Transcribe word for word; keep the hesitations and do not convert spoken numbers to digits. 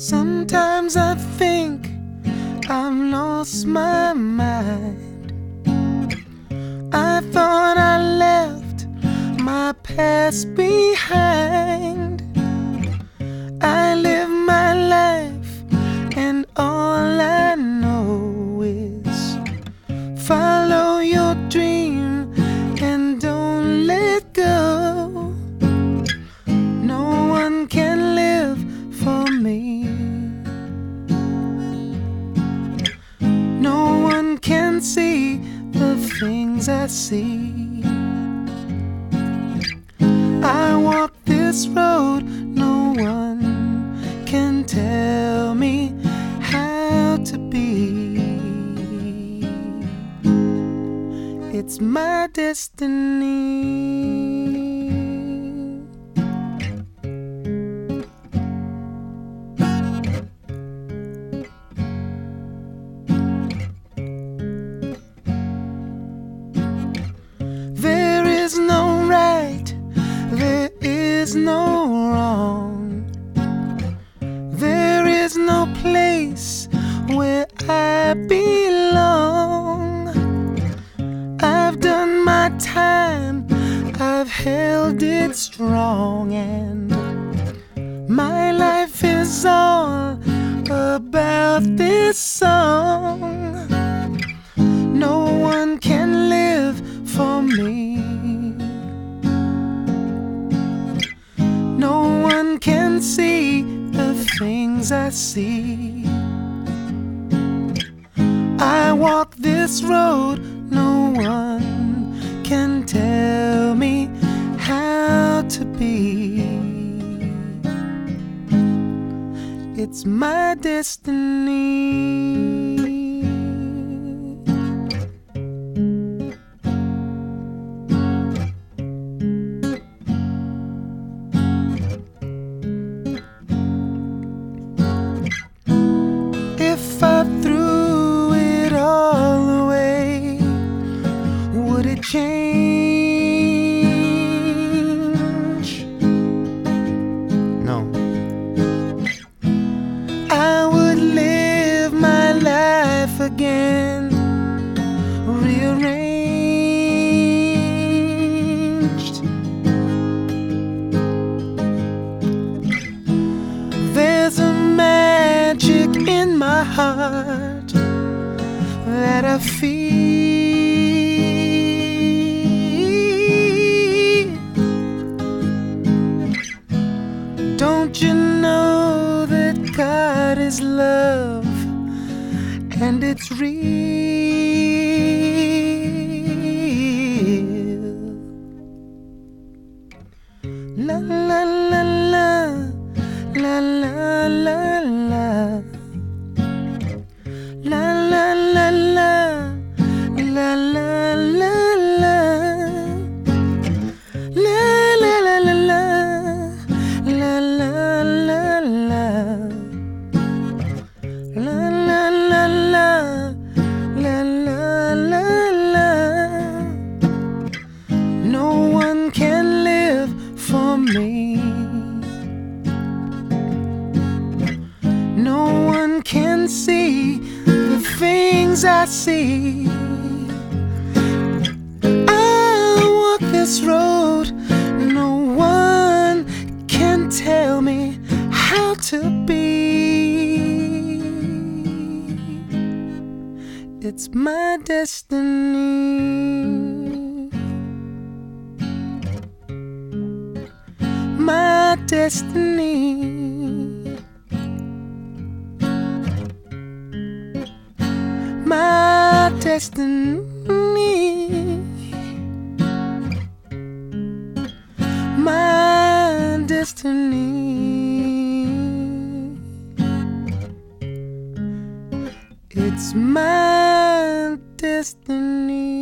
Sometimes I think I've lost my mind. I thought I left my past behind. I live my life and all I know is follow your dream and don't let go. No one can live for me. No one can see the things I see. I walk this road, no one can tell me how to be. It's my destiny. There is no right, there is no wrong. There is no place where I belong. I've done my time, I've held it strong, and my life is all about this song. No one can live for me. No one can see the things I see. I walk this road, no one can tell me how to be. It's my destiny. If I threw it all away, would it change? No. I would live my life again, rearranged. There's a magic in my heart that I feel. Don't you know that God is love and it's real? La la la la, la la la la. La la la la, la la la la, la la la la la, la la la la, la la la la, la la la la. No one can live for me. No one can see the things I see. I walk this road, no one can tell me how to be. It's my destiny. My destiny. My destiny. My destiny. It's my destiny.